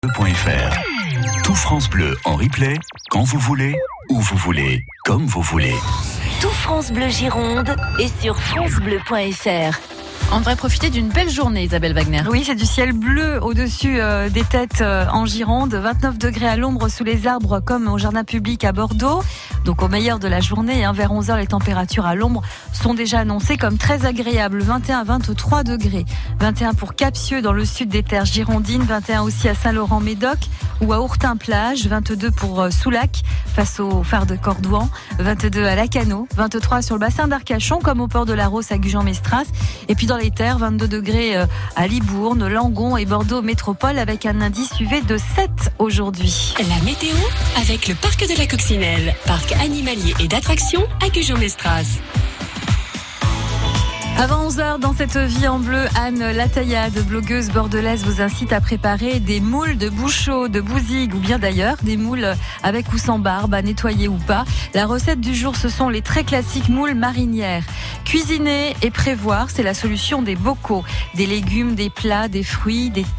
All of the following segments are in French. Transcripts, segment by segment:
FR. Tout France Bleu en replay, quand vous voulez, où vous voulez, comme vous voulez. Tout France Bleu Gironde est sur francebleu.fr. On devrait profiter d'une belle journée, Isabelle Wagner. Oui, c'est du ciel bleu au-dessus des têtes en Gironde. 29 degrés à l'ombre sous les arbres comme au jardin public à Bordeaux. Donc au meilleur de la journée, vers 11h, les températures à l'ombre sont déjà annoncées comme très agréables. 21 à 23 degrés. 21 pour Capsieux dans le sud des terres girondines. 21 aussi à Saint-Laurent-Médoc ou à Ourtin-Plage. 22 pour Soulac face au phare de Cordouan. 22 à Lacanau. 23 sur le bassin d'Arcachon comme au port de la Rosse à Gujan-Mestras. Et puis dans les terres, 22 degrés à Libourne, Langon et Bordeaux Métropole avec un indice UV de 7 aujourd'hui. La météo avec le parc de la Coccinelle, parc animalier et d'attractions à Gujan-Mestras. Avant 11h, dans cette vie en bleu, Anne Lataillade, blogueuse bordelaise, vous incite à préparer des moules de Bouchot, de Bouzigues ou bien d'ailleurs, des moules avec ou sans barbe, à nettoyer ou pas. La recette du jour, ce sont les très classiques moules marinières. Cuisiner et prévoir, c'est la solution des bocaux. Des légumes, des plats, des fruits, des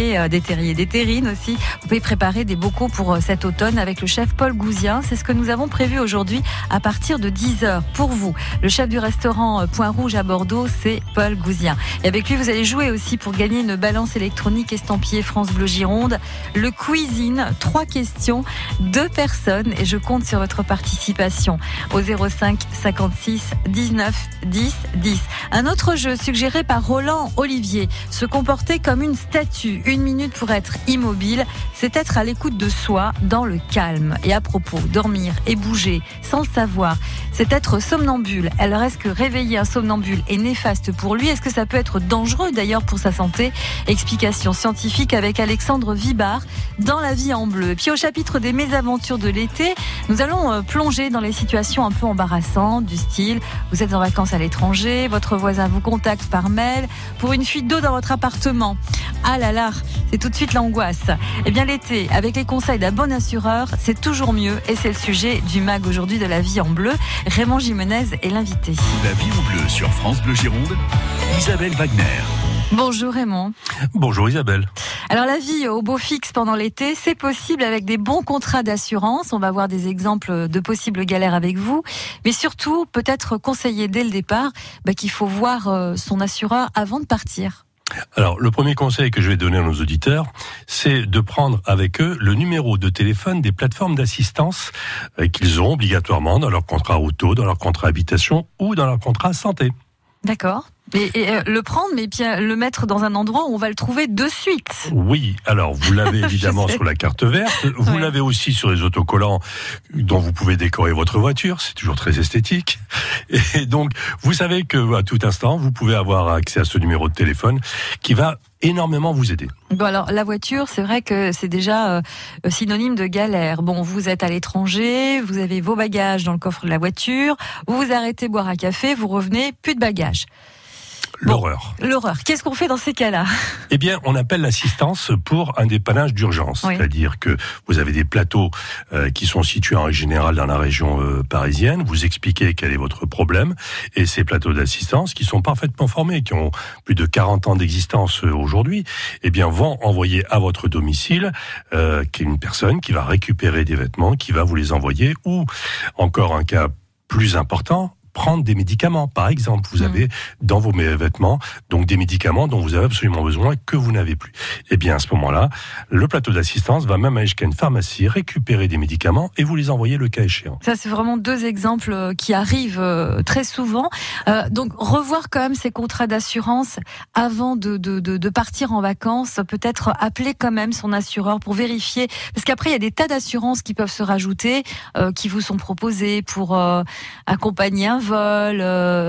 terrines aussi. Vous pouvez préparer des bocaux pour cet automne avec le chef Paul Gouzien. C'est ce que nous avons prévu aujourd'hui à partir de 10h pour vous. Le chef du restaurant Point Rouge à Bordeaux, c'est Paul Gouzien. Et avec lui, vous allez jouer aussi pour gagner une balance électronique estampillée France Bleu Gironde. Le cuisine, 3 questions, 2 personnes et je compte sur votre participation au 05 56 19 10 10. Un autre jeu suggéré par Roland Olivier, se comporter comme une statue. 1 minute pour être immobile, c'est être à l'écoute de soi dans le calme. Et à propos, dormir et bouger sans le savoir, c'est être somnambule. Alors est-ce que réveiller un somnambule est néfaste pour lui? Est-ce que ça peut être dangereux d'ailleurs pour sa santé? Explication scientifique avec Alexandre Vibard dans La vie en bleu. Puis au chapitre des mésaventures de l'été, nous allons plonger dans les situations un peu embarrassantes du style, vous êtes en vacances à l'étranger, votre voisin vous contacte par mail pour une fuite d'eau dans votre appartement. Ah là là, c'est tout de suite l'angoisse. Eh bien l'été, avec les conseils d'un bon assureur, c'est toujours mieux et c'est le sujet du mag aujourd'hui de La vie en bleu. Raymond Jimenez est l'invité. La vie en bleu sur France Bleu Gironde, Isabelle Wagner. Bonjour Raymond. Bonjour Isabelle. Alors la vie au beau fixe pendant l'été, c'est possible avec des bons contrats d'assurance. On va voir des exemples de possibles galères avec vous. Mais surtout, peut-être conseiller dès le départ qu'il faut voir son assureur avant de partir. Alors, le premier conseil que je vais donner à nos auditeurs, c'est de prendre avec eux le numéro de téléphone des plateformes d'assistance qu'ils ont obligatoirement dans leur contrat auto, dans leur contrat habitation ou dans leur contrat santé. D'accord. Et le prendre, mais bien le mettre dans un endroit où on va le trouver de suite. Oui, alors vous l'avez évidemment sur la carte verte, vous l'avez aussi sur les autocollants dont vous pouvez décorer votre voiture, c'est toujours très esthétique. Et donc, vous savez que à tout instant, vous pouvez avoir accès à ce numéro de téléphone qui va énormément vous aider. Bon alors la voiture, c'est vrai que c'est déjà synonyme de galère. Bon, vous êtes à l'étranger, vous avez vos bagages dans le coffre de la voiture, vous vous arrêtez boire un café, vous revenez, plus de bagages. L'horreur. L'horreur. Qu'est-ce qu'on fait dans ces cas-là? Eh bien, on appelle l'assistance pour un dépannage d'urgence. Oui. C'est-à-dire que vous avez des plateaux qui sont situés en général dans la région parisienne. Vous expliquez quel est votre problème. Et ces plateaux d'assistance, qui sont parfaitement formés, qui ont plus de 40 ans d'existence aujourd'hui, eh bien, vont envoyer à votre domicile une personne qui va récupérer des vêtements, qui va vous les envoyer. Ou, encore un cas plus important, prendre des médicaments. Par exemple, vous avez dans vos vêtements donc des médicaments dont vous avez absolument besoin que vous n'avez plus. Eh bien, à ce moment-là, le plateau d'assistance va même aller jusqu'à une pharmacie récupérer des médicaments et vous les envoyer le cas échéant. Ça, c'est vraiment 2 exemples qui arrivent très souvent. Donc, revoir quand même ces contrats d'assurance avant de partir en vacances. Peut-être appeler quand même son assureur pour vérifier. Parce qu'après, il y a des tas d'assurances qui peuvent se rajouter, qui vous sont proposées pour accompagner un vol,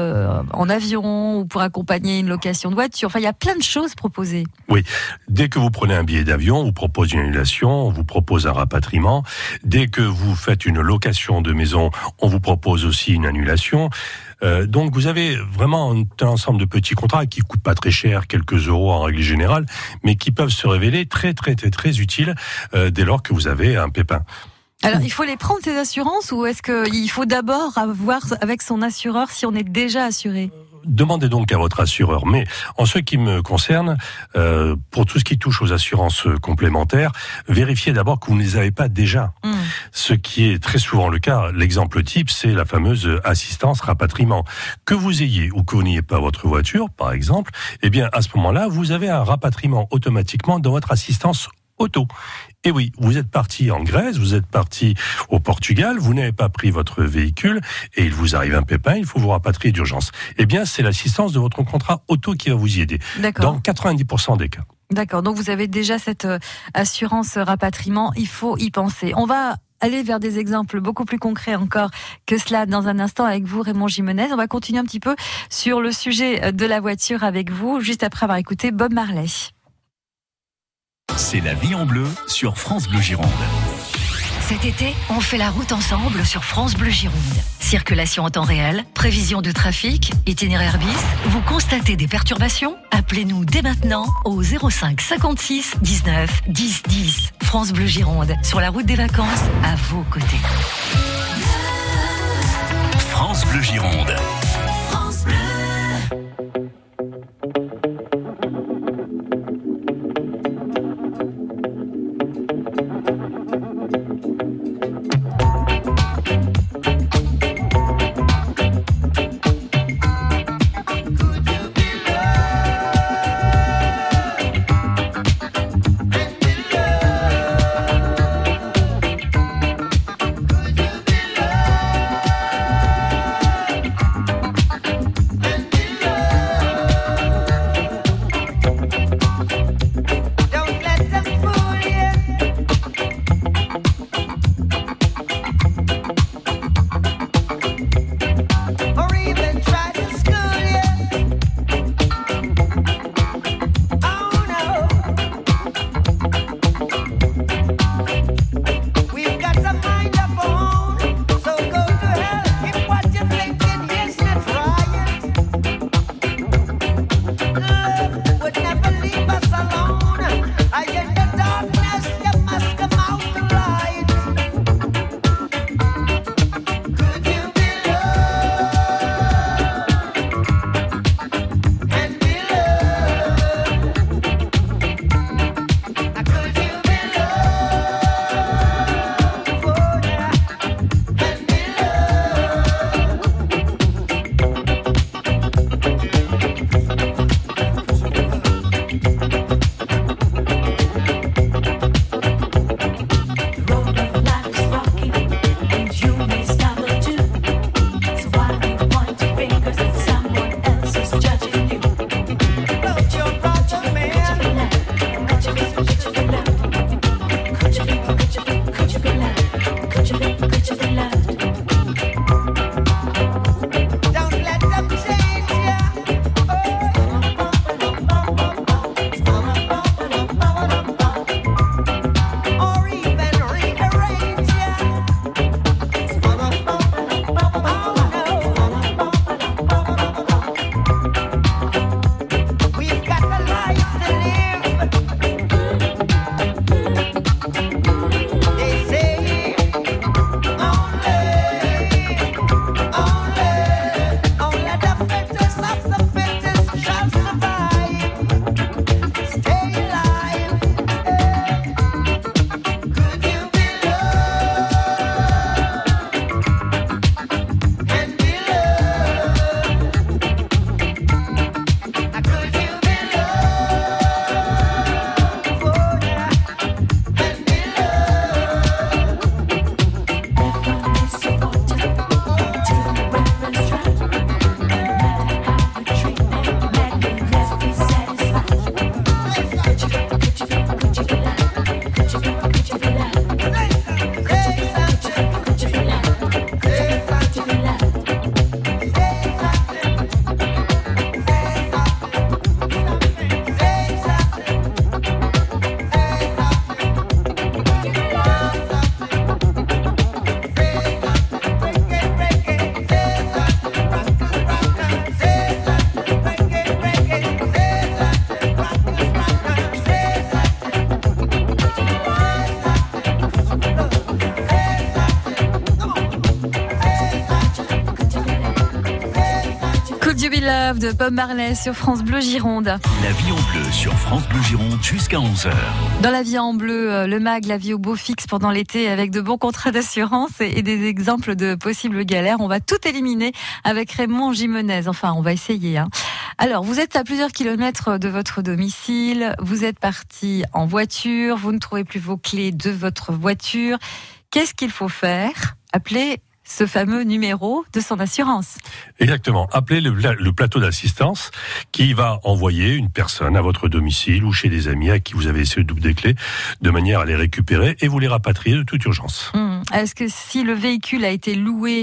en avion ou pour accompagner une location de voiture. Enfin, il y a plein de choses proposées. Oui. Dès que vous prenez un billet d'avion, on vous propose une annulation, on vous propose un rapatriement. Dès que vous faites une location de maison, on vous propose aussi une annulation. Donc vous avez vraiment un ensemble de petits contrats qui coûtent pas très cher, quelques euros en règle générale, mais qui peuvent se révéler très très très très utiles dès lors que vous avez un pépin. Alors, il faut les prendre, ces assurances, ou est-ce qu'il faut d'abord voir avec son assureur si on est déjà assuré ? demandez donc à votre assureur. Mais en ce qui me concerne, pour tout ce qui touche aux assurances complémentaires, vérifiez d'abord que vous ne les avez pas déjà. Ce qui est très souvent le cas. L'exemple type, c'est la fameuse assistance rapatriement. Que vous ayez ou que vous n'ayez pas votre voiture, par exemple, eh bien, à ce moment-là, vous avez un rapatriement automatiquement dans votre assistance auto. Et oui, vous êtes parti en Grèce, vous êtes parti au Portugal, vous n'avez pas pris votre véhicule et il vous arrive un pépin, il faut vous rapatrier d'urgence. Eh bien, c'est l'assistance de votre contrat auto qui va vous y aider. D'accord. Dans 90% des cas. D'accord, donc vous avez déjà cette assurance rapatriement, il faut y penser. On va aller vers des exemples beaucoup plus concrets encore que cela dans un instant avec vous, Raymond Gimenez. On va continuer un petit peu sur le sujet de la voiture avec vous, juste après avoir écouté Bob Marley. C'est la vie en bleu sur France Bleu Gironde. Cet été, on fait la route ensemble sur France Bleu Gironde. Circulation en temps réel, prévision de trafic, itinéraire bis. Vous constatez des perturbations? Appelez-nous dès maintenant au 05 56 19 10 10. France Bleu Gironde, sur la route des vacances, à vos côtés. France Bleu Gironde. France Bleu. Love de Bob Marley sur France Bleu Gironde. La vie en bleu sur France Bleu Gironde jusqu'à 11h. Dans La vie en bleu, le MAG, la vie au beau fixe pendant l'été avec de bons contrats d'assurance et des exemples de possibles galères. On va tout éliminer avec Raymond Gimenez. Enfin, on va essayer. Alors, vous êtes à plusieurs kilomètres de votre domicile. Vous êtes parti en voiture. Vous ne trouvez plus vos clés de votre voiture. Qu'est-ce qu'il faut faire? Appelez ce fameux numéro de son assurance. Exactement. Appelez le plateau d'assistance qui va envoyer une personne à votre domicile ou chez des amis à qui vous avez essayé de double des clés de manière à les récupérer et vous les rapatrier de toute urgence. Est-ce que si le véhicule a été loué,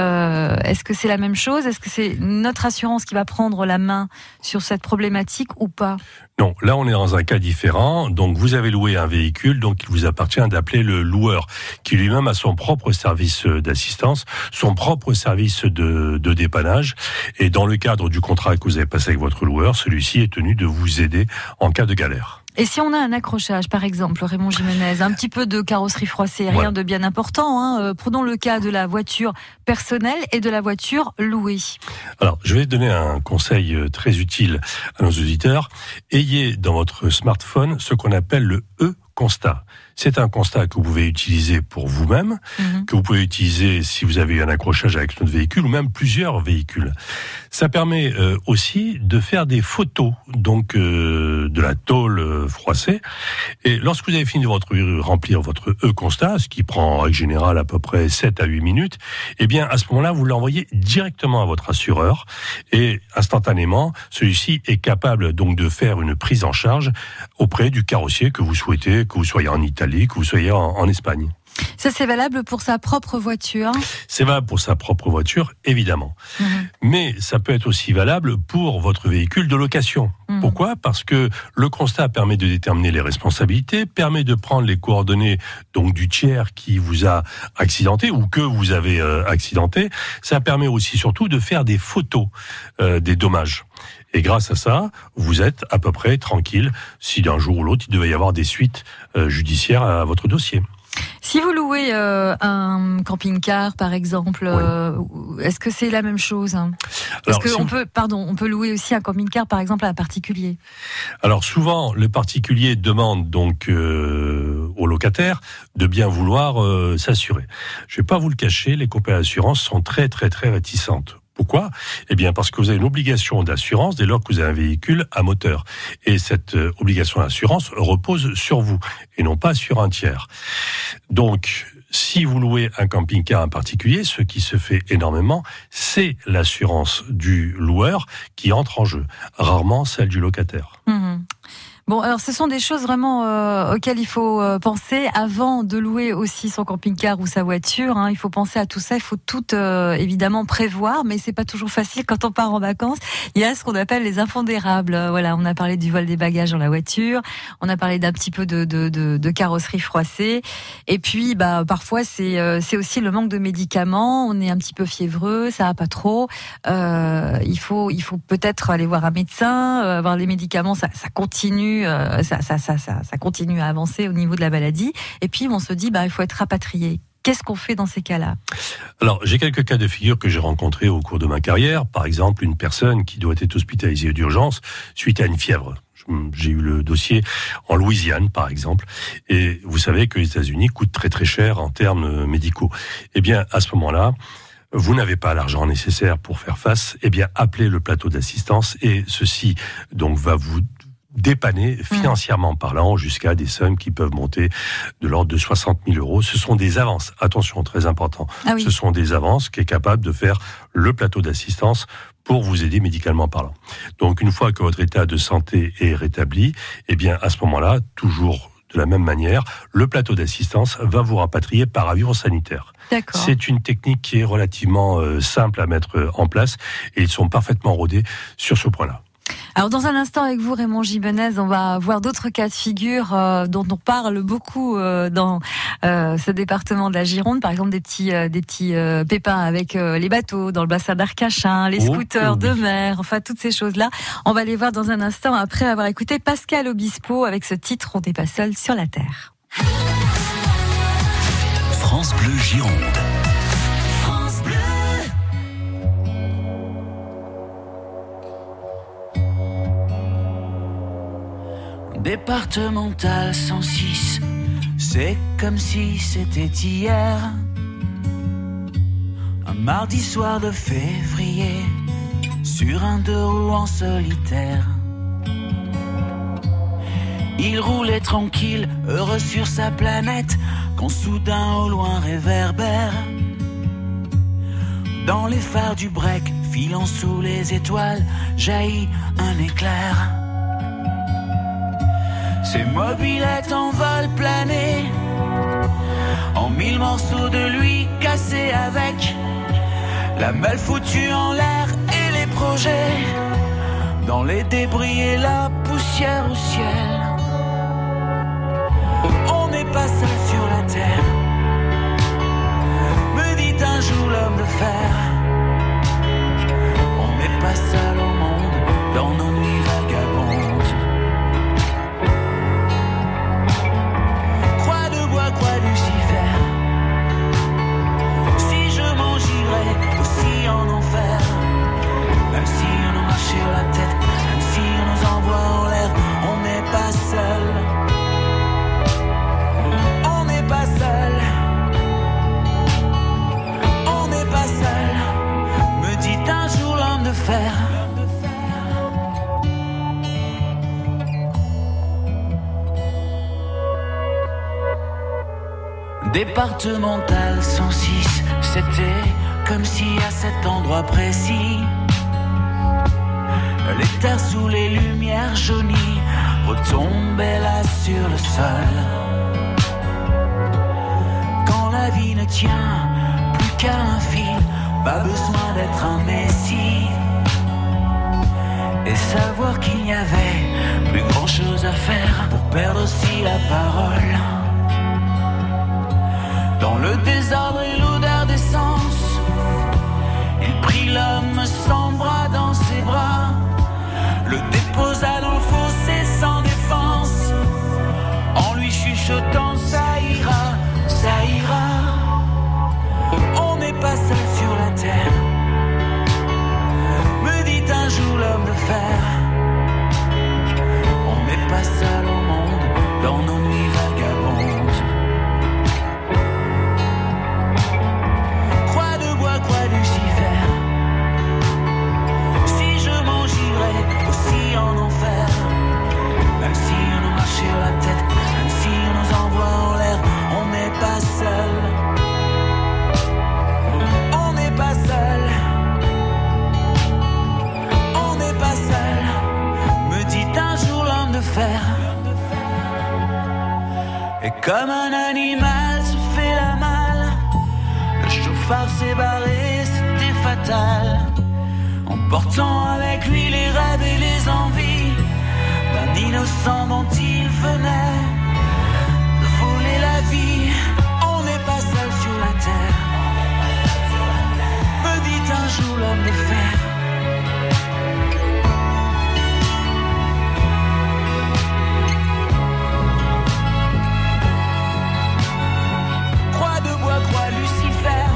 est-ce que c'est la même chose? Est-ce que c'est notre assurance qui va prendre la main sur cette problématique ou pas? Non, là on est dans un cas différent. Donc vous avez loué un véhicule, donc il vous appartient d'appeler le loueur, qui lui-même a son propre service d'assistance, son propre service de dépannage. Et dans le cadre du contrat que vous avez passé avec votre loueur, celui-ci est tenu de vous aider en cas de galère. Et si on a un accrochage, par exemple, Raymond Gimenez, un petit peu de carrosserie froissée, rien de bien important, prenons le cas de la voiture personnelle et de la voiture louée. Alors, je vais donner un conseil très utile à nos auditeurs. Ayez dans votre smartphone ce qu'on appelle le E-constat. C'est un constat que vous pouvez utiliser pour vous-même, que vous pouvez utiliser si vous avez eu un accrochage avec notre véhicule ou même plusieurs véhicules. Ça permet aussi de faire des photos donc de la tôle froissée. Et lorsque vous avez fini de remplir votre E-constat, ce qui prend en règle générale à peu près 7 à 8 minutes, eh bien à ce moment-là, vous l'envoyez directement à votre assureur et instantanément, celui-ci est capable donc de faire une prise en charge auprès du carrossier que vous souhaitez, que vous soyez en Italie, que vous soyez en Espagne. Ça, c'est valable pour sa propre voiture? C'est valable pour sa propre voiture, évidemment. Mais ça peut être aussi valable pour votre véhicule de location. Pourquoi? Parce que le constat permet de déterminer les responsabilités, permet de prendre les coordonnées donc du tiers qui vous a accidenté ou que vous avez accidenté. Ça permet aussi surtout de faire des photos des dommages. Et grâce à ça, vous êtes à peu près tranquille si d'un jour ou l'autre, il devait y avoir des suites judiciaires à votre dossier. Si vous louez un camping-car, par exemple, est-ce que c'est la même chose? Parce qu'on on peut louer aussi un camping-car, par exemple, à un particulier. Alors souvent, le particulier demande donc au locataire de bien vouloir s'assurer. Je ne vais pas vous le cacher, les compagnies d'assurance sont très très très réticentes. Pourquoi? Eh bien, parce que vous avez une obligation d'assurance dès lors que vous avez un véhicule à moteur. Et cette obligation d'assurance repose sur vous et non pas sur un tiers. Donc, si vous louez un camping-car en particulier, ce qui se fait énormément, c'est l'assurance du loueur qui entre en jeu. Rarement celle du locataire. Bon, alors ce sont des choses vraiment auxquelles il faut penser avant de louer aussi son camping-car ou sa voiture. Il faut penser à tout ça, il faut tout évidemment prévoir, mais c'est pas toujours facile quand on part en vacances. Il y a ce qu'on appelle les impondérables. Voilà, on a parlé du vol des bagages dans la voiture, on a parlé d'un petit peu de carrosserie froissée, et puis parfois c'est aussi le manque de médicaments. On est un petit peu fiévreux, ça va pas trop. Il faut peut-être aller voir un médecin, avoir les médicaments, ça continue. Ça continue à avancer au niveau de la maladie. Et puis, on se dit, il faut être rapatrié. Qu'est-ce qu'on fait dans ces cas-là? Alors, j'ai quelques cas de figure que j'ai rencontrés au cours de ma carrière. Par exemple, une personne qui doit être hospitalisée d'urgence suite à une fièvre. J'ai eu le dossier en Louisiane, par exemple. Et vous savez que les États-Unis coûtent très très cher en termes médicaux. Eh bien, à ce moment-là, vous n'avez pas l'argent nécessaire pour faire face, eh bien, appelez le plateau d'assistance et ceci, donc, va vous dépanner financièrement parlant jusqu'à des sommes qui peuvent monter de l'ordre de 60 000 euros. Ce sont des avances, attention, très important. Ce sont des avances qui est capable de faire le plateau d'assistance pour vous aider médicalement parlant. Donc une fois que votre état de santé est rétabli, eh bien à ce moment-là, toujours de la même manière, le plateau d'assistance va vous rapatrier par avion sanitaire. D'accord. C'est une technique qui est relativement simple à mettre en place et ils sont parfaitement rodés sur ce point-là. Alors dans un instant avec vous Raymond Gimenez, on va voir d'autres cas de figure dont on parle beaucoup dans ce département de la Gironde, par exemple des petits pépins avec les bateaux dans le bassin d'Arcachon, les scooters de mer, enfin toutes ces choses-là. On va les voir dans un instant après avoir écouté Pascal Obispo avec ce titre On n'est pas seul sur la terre. France Bleu Gironde. Départemental 106, c'est comme si c'était hier. Un mardi soir de février, sur un 2 roues en solitaire. Il roulait tranquille, heureux sur sa planète, quand soudain au loin réverbère. Dans les phares du break, filant sous les étoiles, jaillit un éclair. Ses mobylettes en vol plané, en 1000 morceaux de lui cassés avec la malle foutue en l'air et les projets dans les débris et la poussière au ciel. On n'est pas seul sur la terre, me dit un jour l'homme de fer. On n'est pas seul au monde dans nos nuits vagabondes. Croix de bois, croix Lucifer, si je m'en j'irai aussi en enfer. Même si on nous marche sur la tête, même si on nous envoie en l'air, on n'est pas seul. On n'est pas seul. On n'est pas seul, me dit un jour l'homme de fer. Départemental 106, c'était comme si à cet endroit précis, les terres sous les lumières jaunies retombaient là sur le sol. Quand la vie ne tient plus qu'à un fil, pas besoin d'être un messie, et savoir qu'il n'y avait plus grand chose à faire pour perdre aussi la parole. Dans le désordre et l'odeur d'essence, il prit l'homme sans bras dans ses bras, le déposa dans le fossé sans défense, en lui chuchotant ça ira, ça ira. On n'est pas seul sur la terre, me dit un jour l'homme de fer. On n'est pas seul au monde dans nos nuits vagabondes. Croix de bois, croix Lucifer, si je m'en j'irai aussi en enfer. Même si on nous marche sur la tête, même si on nous envoie en l'air, on n'est pas seul. On n'est pas seul. On n'est pas seul, me dit un jour l'homme de fer. Et comme un animal se fait la malle, le chauffard s'est barré, c'était fatal, emportant avec lui les rêves et les envies d'un innocent dont il venait de voler la vie. On n'est pas seul sur la terre, me dit un jour l'homme de fer. Croix de bois, croix Lucifer,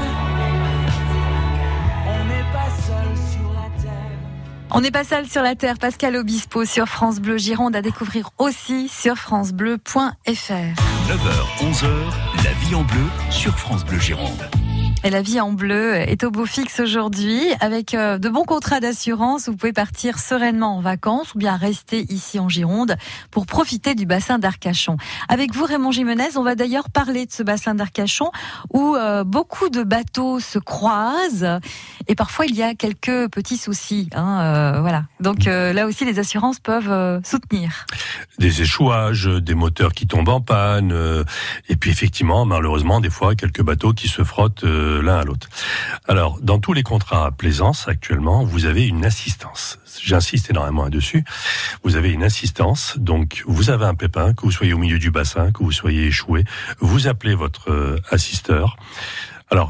on n'est pas seul sur la terre. On n'est pas seul sur la terre. Pascal Obispo sur France Bleu Gironde, à découvrir aussi sur francebleu.fr. 9h, 11h, la vie en bleu sur France Bleu Gironde. Et la vie en bleu est au beau fixe aujourd'hui avec de bons contrats d'assurance. Vous pouvez partir sereinement en vacances ou bien rester ici en Gironde pour profiter du bassin d'Arcachon. Avec vous, Raymond Gimenez, on va d'ailleurs parler de ce bassin d'Arcachon où beaucoup de bateaux se croisent et parfois il y a quelques petits soucis. Voilà. Donc là aussi, les assurances peuvent soutenir. Des échouages, des moteurs qui tombent en panne, et puis effectivement, malheureusement, des fois, quelques bateaux qui se frottent l'un à l'autre. Alors, dans tous les contrats à plaisance, actuellement, vous avez une assistance. J'insiste énormément là-dessus. Vous avez une assistance, donc vous avez un pépin, que vous soyez au milieu du bassin, que vous soyez échoué, vous appelez votre assisteur. Alors, il y a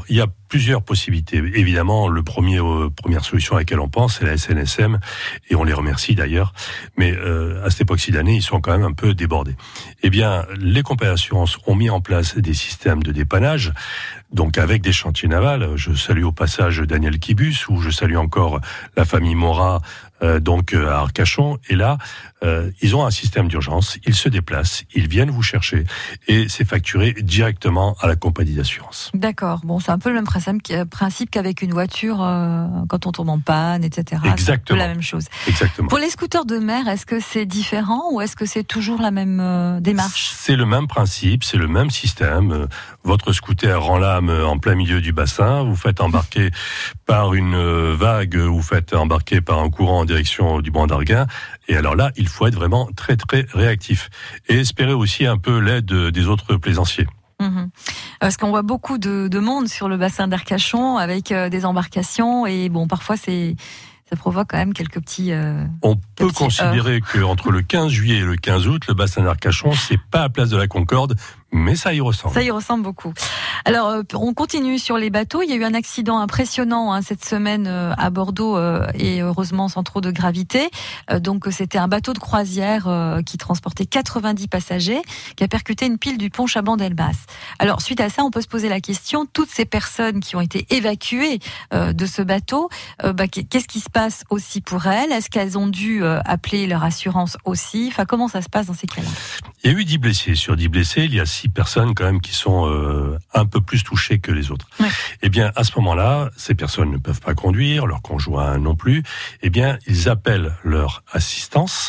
plusieurs possibilités. Évidemment, première solution à laquelle on pense, c'est la SNSM, et on les remercie d'ailleurs. Mais à cette époque-ci d'année, ils sont quand même un peu débordés. Eh bien, les compagnies d'assurance ont mis en place des systèmes de dépannage, donc avec des chantiers navals. Je salue au passage Daniel Kibus, ou je salue encore la famille Morat, donc à Arcachon. Et là, ils ont un système d'urgence, ils se déplacent, ils viennent vous chercher, et c'est facturé directement à la compagnie d'assurance. D'accord. Bon, c'est un peu le même principe qu'avec une voiture quand on tombe en panne, etc. Exactement. C'est un peu la même chose. Exactement. Pour les scooters de mer, est-ce que c'est différent ou est-ce que c'est toujours la même démarche ? C'est le même principe, c'est le même système. Votre scooter rend l'âme en plein milieu du bassin, vous faites embarquer par une vague, vous faites embarquer par un courant en direction du banc d'Arguin, et alors là, il faut être vraiment très très réactif et espérer aussi un peu l'aide des autres plaisanciers. Parce qu'on voit beaucoup de monde sur le bassin d'Arcachon avec des embarcations, et bon, parfois ça provoque quand même quelques petits... On peut considérer qu'entre le 15 juillet et le 15 août, le bassin d'Arcachon, c'est pas à Place de la Concorde, mais ça y ressemble. Ça y ressemble beaucoup. Alors, on continue sur les bateaux. Il y a eu un accident impressionnant cette semaine à Bordeaux, et heureusement sans trop de gravité. Donc, c'était un bateau de croisière qui transportait 90 passagers, qui a percuté une pile du pont Chaban-Delmas. Alors, suite à ça, on peut se poser la question, toutes ces personnes qui ont été évacuées de ce bateau, qu'est-ce qui se passe aussi pour elles ? Est-ce qu'elles ont dû appeler leur assurance aussi ? Enfin, comment ça se passe dans ces cas-là ? Il y a eu 10 blessés. Sur 10 blessés, il y a 6 personnes quand même qui sont un peu plus touchées que les autres. Ouais. Eh bien, à ce moment-là, ces personnes ne peuvent pas conduire, leurs conjoints non plus. Eh bien, ils appellent leur assistance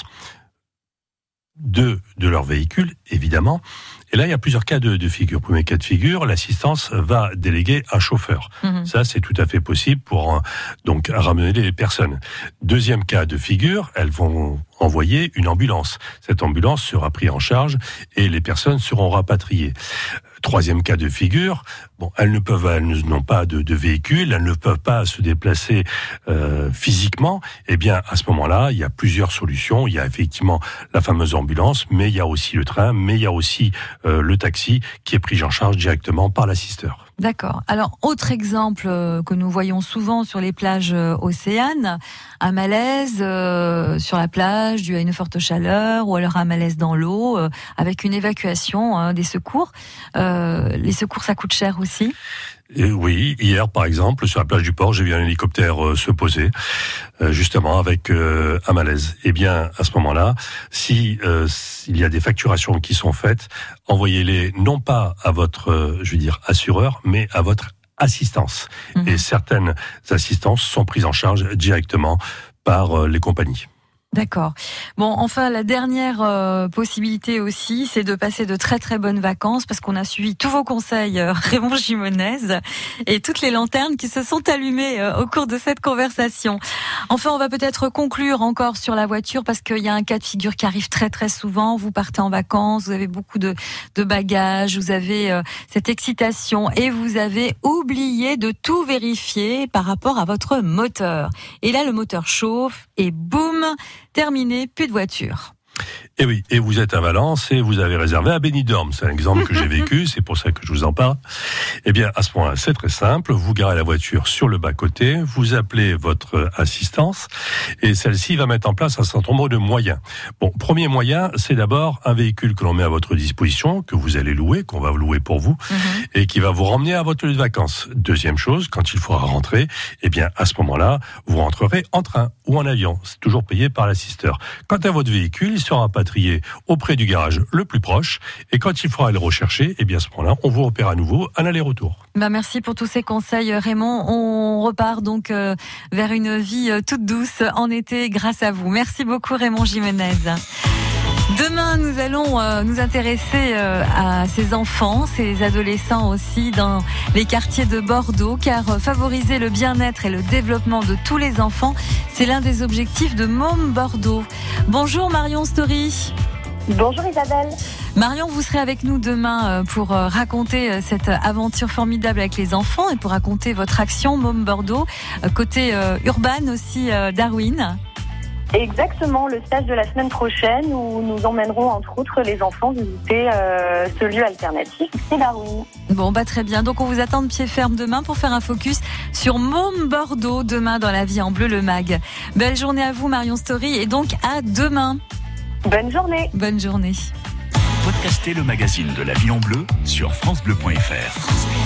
de leur véhicule, évidemment. Et là, il y a plusieurs cas de figure. Premier cas de figure, l'assistance va déléguer un chauffeur. Ça, c'est tout à fait possible pour donc ramener les personnes. Deuxième cas de figure, elles vont envoyer une ambulance. Cette ambulance sera prise en charge et les personnes seront rapatriées. Troisième cas de figure, elles n'ont pas de véhicule, elles ne peuvent pas se déplacer physiquement. Eh bien, à ce moment-là, il y a plusieurs solutions. Il y a effectivement la fameuse ambulance, mais il y a aussi le train, mais il y a aussi le taxi qui est pris en charge directement par l'assisteur. D'accord. Alors, autre exemple que nous voyons souvent sur les plages océanes, un malaise sur la plage dû à une forte chaleur, ou alors un malaise dans l'eau, avec une évacuation des secours. Les secours, ça coûte cher aussi ? Et oui, hier par exemple, sur la plage du port, j'ai vu un hélicoptère se poser, justement avec un malaise. Eh bien, à ce moment-là, si il y a des facturations qui sont faites, envoyez-les non pas à votre, assureur, mais à votre assistance. Et certaines assistances sont prises en charge directement par les compagnies. D'accord. Bon, enfin, la dernière possibilité aussi, c'est de passer de très très bonnes vacances, parce qu'on a suivi tous vos conseils, Raymond Gimenez, et toutes les lanternes qui se sont allumées au cours de cette conversation. Enfin, on va peut-être conclure encore sur la voiture, parce qu'il y a un cas de figure qui arrive très très souvent. Vous partez en vacances, vous avez beaucoup de bagages, vous avez cette excitation, et vous avez oublié de tout vérifier par rapport à votre moteur. Et là, le moteur chauffe, et boum, terminé, plus de voiture. Et oui, et vous êtes à Valence et vous avez réservé à Benidorm. C'est un exemple que j'ai vécu, c'est pour ça que je vous en parle. Eh bien, à ce moment-là, c'est très simple. Vous garez la voiture sur le bas-côté, vous appelez votre assistance et celle-ci va mettre en place un certain nombre de moyens. Bon, premier moyen, c'est d'abord un véhicule que l'on met à votre disposition, que vous allez louer, qu'on va louer pour vous, et qui va vous ramener à votre lieu de vacances. Deuxième chose, quand il faudra rentrer, eh bien, à ce moment-là, vous rentrerez en train ou en avion. C'est toujours payé par l'assisteur. Quant à votre véhicule, il sera rapatrié auprès du garage le plus proche, et quand il faudra le rechercher, eh bien à ce moment-là, on vous repère à nouveau un aller-retour. Merci pour tous ces conseils, Raymond. On repart donc vers une vie toute douce en été grâce à vous. Merci beaucoup, Raymond Gimenez. Demain, nous allons nous intéresser à ces enfants, ces adolescents aussi dans les quartiers de Bordeaux, car favoriser le bien-être et le développement de tous les enfants, c'est l'un des objectifs de Môme Bordeaux. Bonjour Marion Story. Bonjour Isabelle. Marion, vous serez avec nous demain pour raconter cette aventure formidable avec les enfants et pour raconter votre action Môme Bordeaux, côté urbain aussi Darwin. Exactement, le stage de la semaine prochaine où nous emmènerons entre autres les enfants visiter ce lieu alternatif, c'est Darwin. Bon, très bien. Donc, on vous attend de pied ferme demain pour faire un focus sur Môme Bordeaux demain dans La Vie en Bleu, le MAG. Belle journée à vous, Marion Story, et donc à demain. Bonne journée. Bonne journée. Podcastez le magazine de La Vie en Bleu sur francebleu.fr.